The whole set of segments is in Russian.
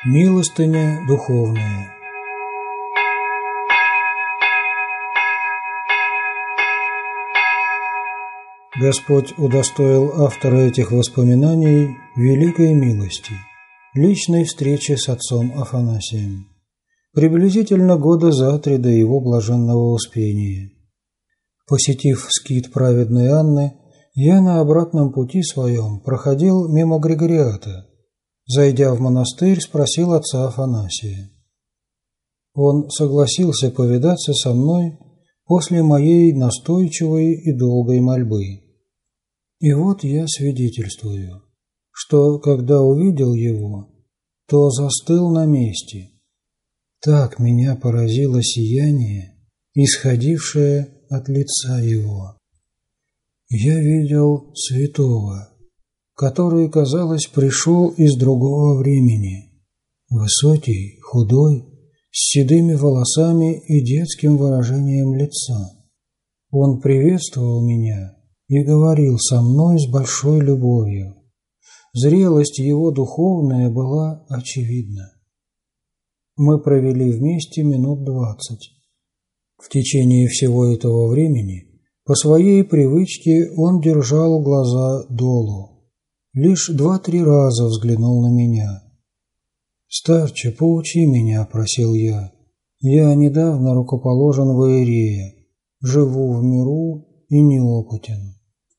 Милостыня духовная. Господь удостоил автора этих воспоминаний великой милости, личной встречи с отцом Афанасием, приблизительно года за 3 до его блаженного успения. Посетив скит праведной Анны, я на обратном пути своем проходил мимо Григориата. Зайдя в монастырь, спросил отца Афанасия. Он согласился повидаться со мной после моей настойчивой и долгой мольбы. И вот я свидетельствую, что, когда увидел его, то застыл на месте. Так меня поразило сияние, исходившее от лица его. Я видел святого, который, казалось, пришел из другого времени, высокий, худой, с седыми волосами и детским выражением лица. Он приветствовал меня и говорил со мной с большой любовью. Зрелость его духовная была очевидна. Мы провели вместе минут 20. В течение всего этого времени, по своей привычке, он держал глаза долу. Лишь 2-3 раза взглянул на меня. «Старче, поучи меня», – просил я. «Я недавно рукоположен в Иерее, живу в миру и неопытен».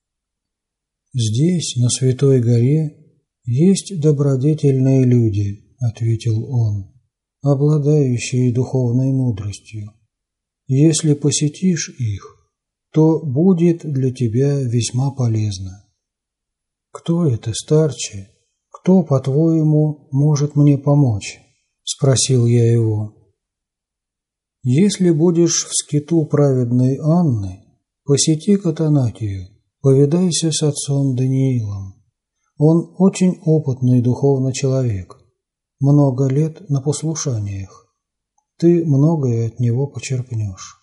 «Здесь, на Святой горе, есть добродетельные люди», – ответил он, – «обладающие духовной мудростью. Если посетишь их, то будет для тебя весьма полезно». «Кто это, старче? Кто, по-твоему, может мне помочь?» – спросил я его. «Если будешь в скиту праведной Анны, посети Катанатию, повидайся с отцом Даниилом. Он очень опытный духовный человек, много лет на послушаниях. Ты многое от него почерпнешь».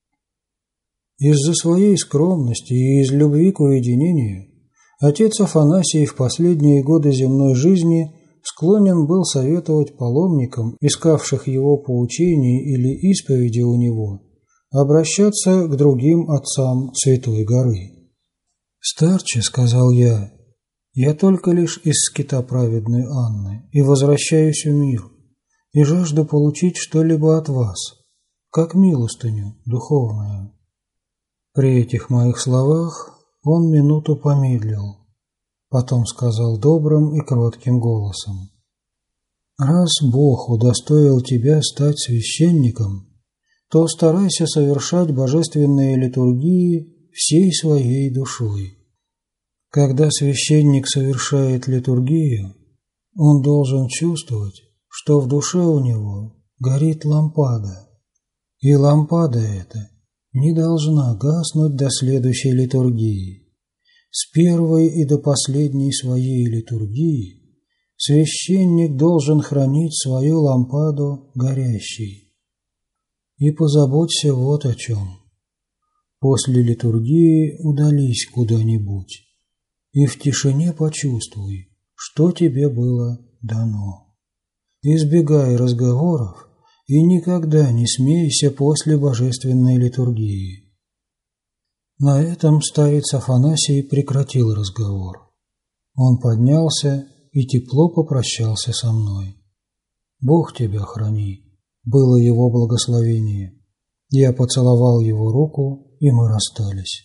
Из-за своей скромности и из любви к уединению отец Афанасий в последние годы земной жизни склонен был советовать паломникам, искавших его поучений или исповеди у него, обращаться к другим отцам Святой горы. «Старче, — сказал я, — я только лишь из скита праведной Анны и возвращаюсь в мир, и жажду получить что-либо от вас, как милостыню духовную». При этих моих словах он минуту помедлил, потом сказал добрым и кротким голосом: «Раз Бог удостоил тебя стать священником, то старайся совершать божественные литургии всей своей душой. Когда священник совершает литургию, он должен чувствовать, что в душе у него горит лампада, и лампада эта не должна гаснуть до следующей литургии. С первой и до последней своей литургии священник должен хранить свою лампаду горящей. И позаботься вот о чем. После литургии удались куда-нибудь и в тишине почувствуй, что тебе было дано. Избегай разговоров и никогда не смейся после божественной литургии». На этом старец Афанасий прекратил разговор. Он поднялся и тепло попрощался со мной. «Бог тебя храни», было его благословение. Я поцеловал его руку, и мы расстались.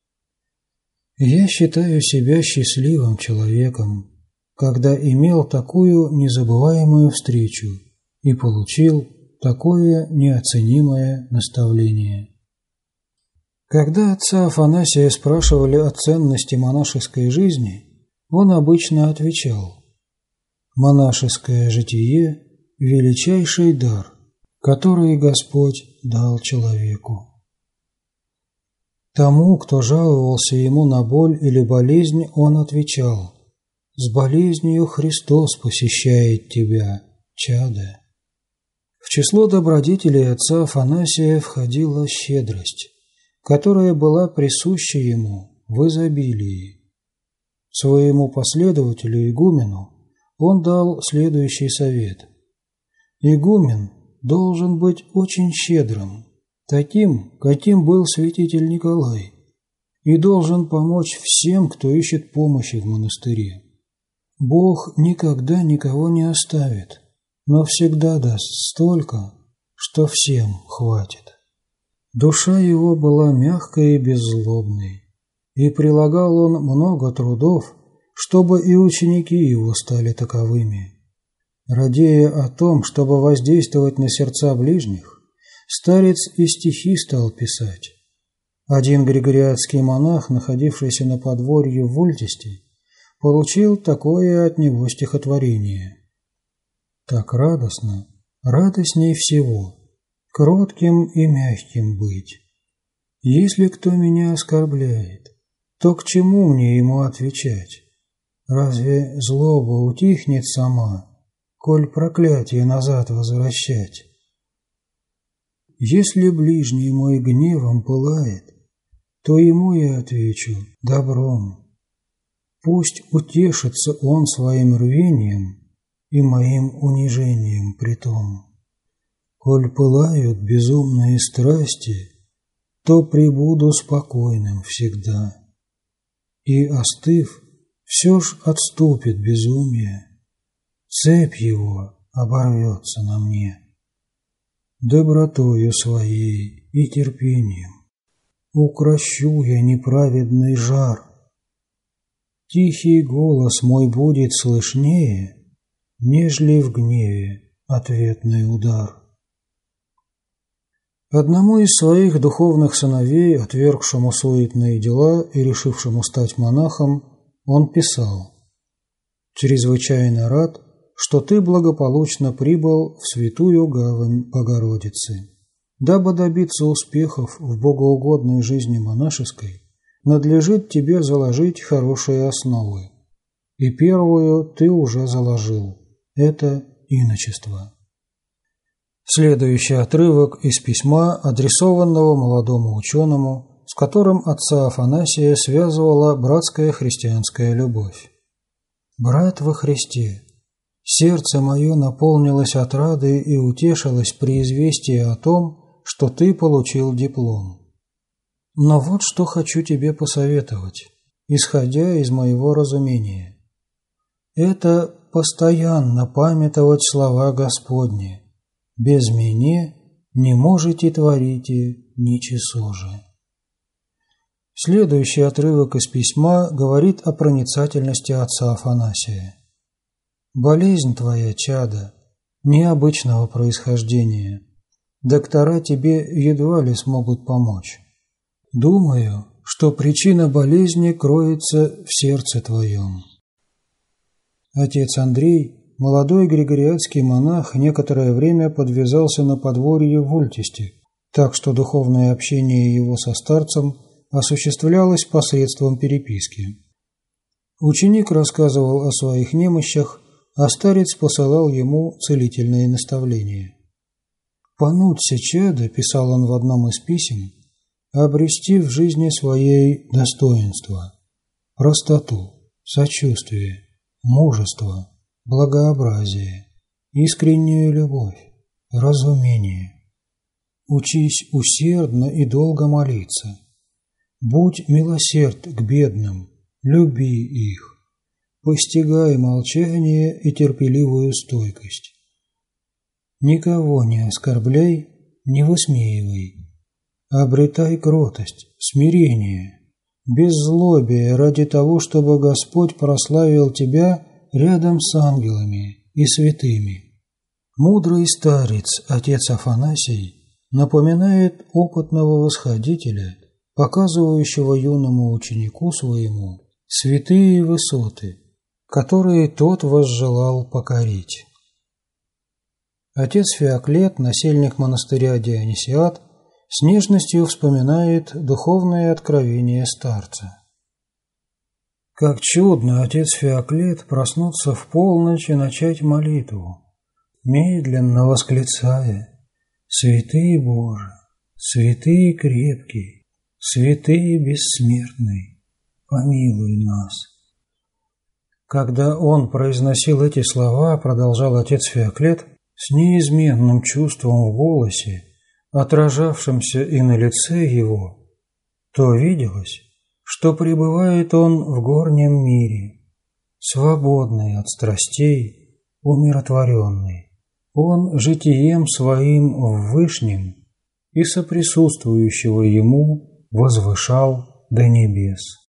Я считаю себя счастливым человеком, когда имел такую незабываемую встречу и получил такое неоценимое наставление. Когда отца Афанасия спрашивали о ценности монашеской жизни, он обычно отвечал: «Монашеское житие – величайший дар, который Господь дал человеку». Тому, кто жаловался ему на боль или болезнь, он отвечал: «С болезнью Христос посещает тебя, чадо». В число добродетелей отца Афанасия входила щедрость, которая была присуща ему в изобилии. Своему последователю игумену он дал следующий совет: Игумен должен быть очень щедрым, таким, каким был святитель Николай, и должен помочь всем, кто ищет помощи в монастыре. Бог никогда никого не оставит, но всегда даст столько, что всем хватит. Душа его была мягкой и беззлобной, и прилагал он много трудов, чтобы и ученики его стали таковыми. Радея о том, чтобы воздействовать на сердца ближних, старец и стихи стал писать. Один григорианский монах, находившийся на подворье в Вольтисте, получил такое от него стихотворение. «Так радостно, радостней всего, кротким и мягким быть. Если кто меня оскорбляет, то к чему мне ему отвечать? Разве злоба утихнет сама, коль проклятие назад возвращать? Если ближний мой гневом пылает, то ему я отвечу добром. Пусть утешится он своим рвением и моим унижением притом. Коль пылают безумные страсти, то пребуду спокойным всегда. И, остыв, все ж отступит безумие, цепь его оборвется на мне. Добротою своей и терпением укрощу я неправедный жар. Тихий голос мой будет слышнее, нежели в гневе ответный удар. Одному из своих духовных сыновей, отвергшему суетные дела и решившему стать монахом, он писал: «Чрезвычайно рад, что ты благополучно прибыл в святую гавань Богородицы. Дабы добиться успехов в богоугодной жизни монашеской, надлежит тебе заложить хорошие основы. И первую ты уже заложил – это иночество». Следующий отрывок из письма, адресованного молодому ученому, с которым отца Афанасия связывала братская христианская любовь. «Брат во Христе, сердце мое наполнилось отрадой и утешилось при известии о том, что ты получил диплом. Но вот что хочу тебе посоветовать, исходя из моего разумения. Это постоянно памятовать слова Господни: «Без меня не можете творите ничего же». Следующий отрывок из письма говорит о проницательности отца Афанасия. «Болезнь твоя, чадо, необычного происхождения. Доктора тебе едва ли смогут помочь. Думаю, что причина болезни кроется в сердце твоем». Отец Андрей, молодой григорианский монах, некоторое время подвязался на подворье в Вольтисте, так что духовное общение его со старцем осуществлялось посредством переписки. Ученик рассказывал о своих немощах, а старец посылал ему целительные наставления. «Понуться, чадо», — писал он в одном из писем, — «обрести в жизни своей достоинство, простоту, сочувствие, мужество, благообразие, искреннюю любовь, разумение. Учись усердно и долго молиться. Будь милосерд к бедным, люби их. Постигай молчание и терпеливую стойкость. Никого не оскорбляй, не высмеивай. Обретай кротость, смирение, беззлобие ради того, чтобы Господь прославил тебя рядом с ангелами и святыми». Мудрый старец, отец Афанасий, напоминает опытного восходителя, показывающего юному ученику своему святые высоты, которые тот возжелал покорить. Отец Феоклет, насельник монастыря Дионисиат, с нежностью вспоминает духовное откровение старца. Как чудно, отец Феоклет, проснуться в полночь и начать молитву, медленно восклицая: «Святые Боже, святые крепкий, святые бессмертный, помилуй нас». Когда он произносил эти слова, продолжал отец Феоклет, с неизменным чувством в голосе, отражавшимся и на лице его, то виделось, что пребывает он в горнем мире, свободный от страстей, умиротворенный. Он житием своим в Вышнем и соприсутствующего ему возвышал до небес.